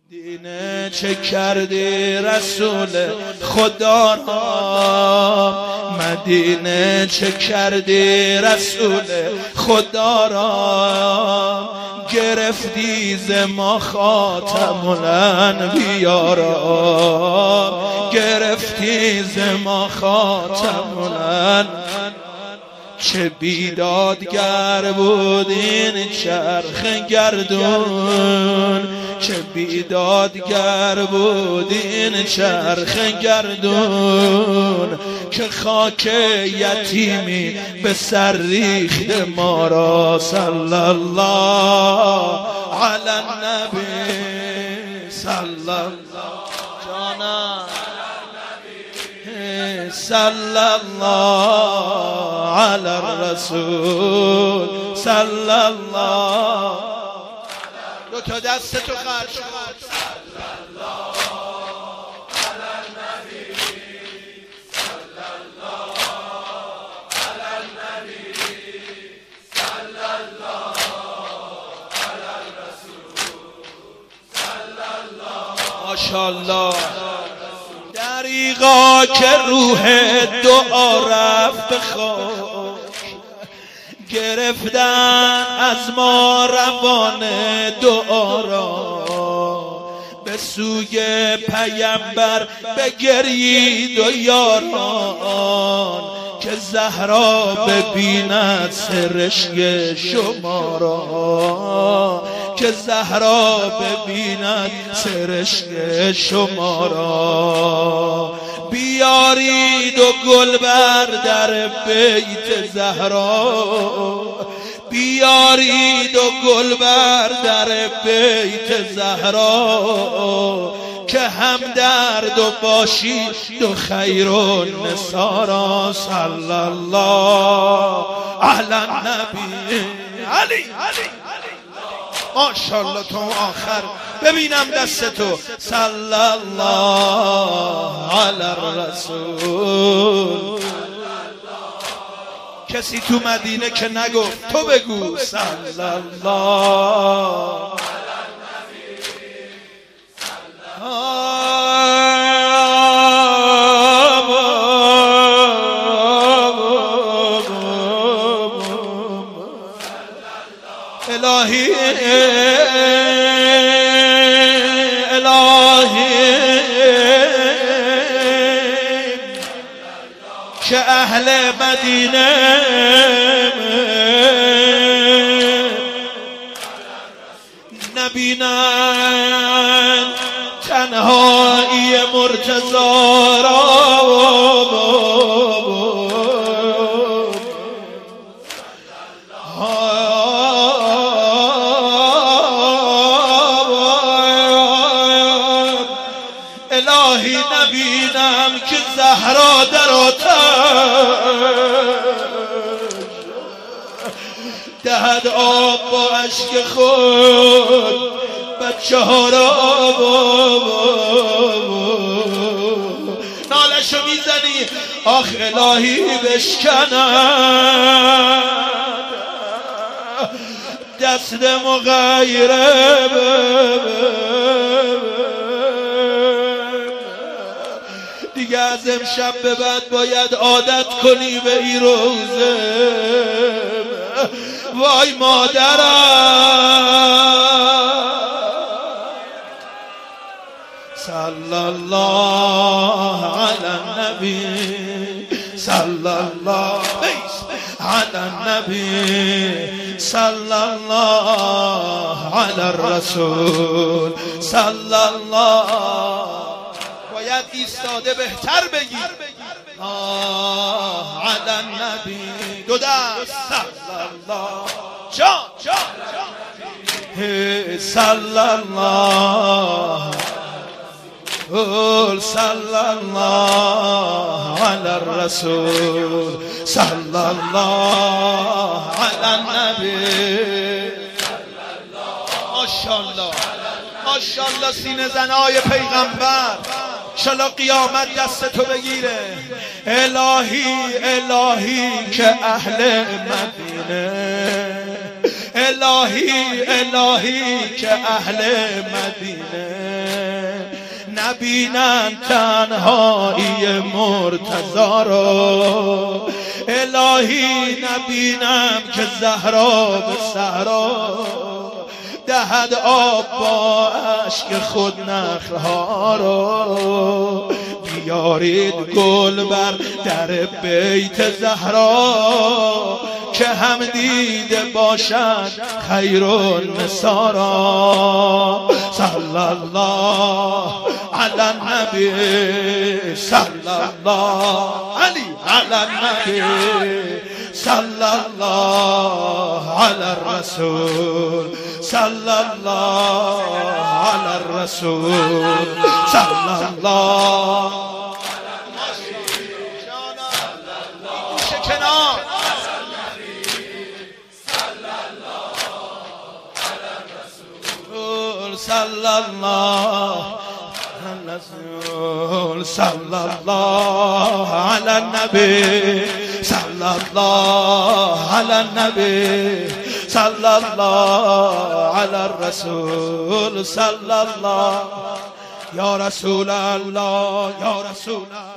مدینه چه کردی رسول خدا را، مدینه چه کردی رسول خدا را، گرفتی ز ما خاتم الانبیا را، گرفتی ز ما خاتم الانبیا. چه بیدادگر بود این چرخ گردون، چه بیدادگر بود این چرخ گردون، که خاک یتیمی به سر ریخت ما را. صلی الله علی النبی، صلی الله جانا، صلی الله علی الرسول، صلی الله. دو تا دست تو خرج کن. صلی الله علی النبی، صلی الله علی النبی، صلی الله علی الرسول، صلی الله. ماشاءالله. دریغا که روح دعا رفت به خاک، گرفتن از ما روان دعا را، به سوی پیامبر بگرید و یاران، که زهرا ببیند سرشک شما را، که زهرا ببیند سرشک شما را. بیارید و گل بر در بیت زهرا، بیارید و گل بر در بیت زهرا، که هم درد و باشید و خیر و نثارا. صلی الله علی النبی. علی ماشاءالله. تو آخر ببینم دست تو. صلی الله علی الرسول. کسی تو مدینه که نگفت تو بگو. صلی الله الهی که اهل مدینه نبینن تنهایی مرتضی را. الهی نبینم که زهرا در آتش دهد آب با اشک خود بچه ها را. نالشو میزنی آخ الهی بشکنم دست مغیره. دیگه از امشب به بعد باید عادت کنی به این روزه. وای مادرم. صلی الله علی النبی، صلی الله علی النبی، صلی الله علی الرسول، صلی الله. باید ایستاده بهتر بگی. علی النبی. دو دست. صلی الله جان صلی الله صلی الله علی الرسول، صلی الله علی النبی. ماشاءالله ماشاءالله. سینه زنای پیغمبر انشالله قیامت دست تو بگیره. الهی الهی که اهل مدینه الهی که اهل مدینه نبینن تنهایی مرتضی رو، الهی نبینم که زهرا به صحرا دهد آب با اشک خود نخلها رو. بیارید گل بر در بیت زهرا که هم دیده باشد خیر النسا را. صلی الله علی النبی، صلی الله علی النبی، صلی الله علی الرسول، صلی الله علی الرسول، صلی الله صلی الله صلی الله علی النبی، صلی الله علی النبی، صلی الله علی الرسول، صلی الله. یا رسول الله، یا رسول الله.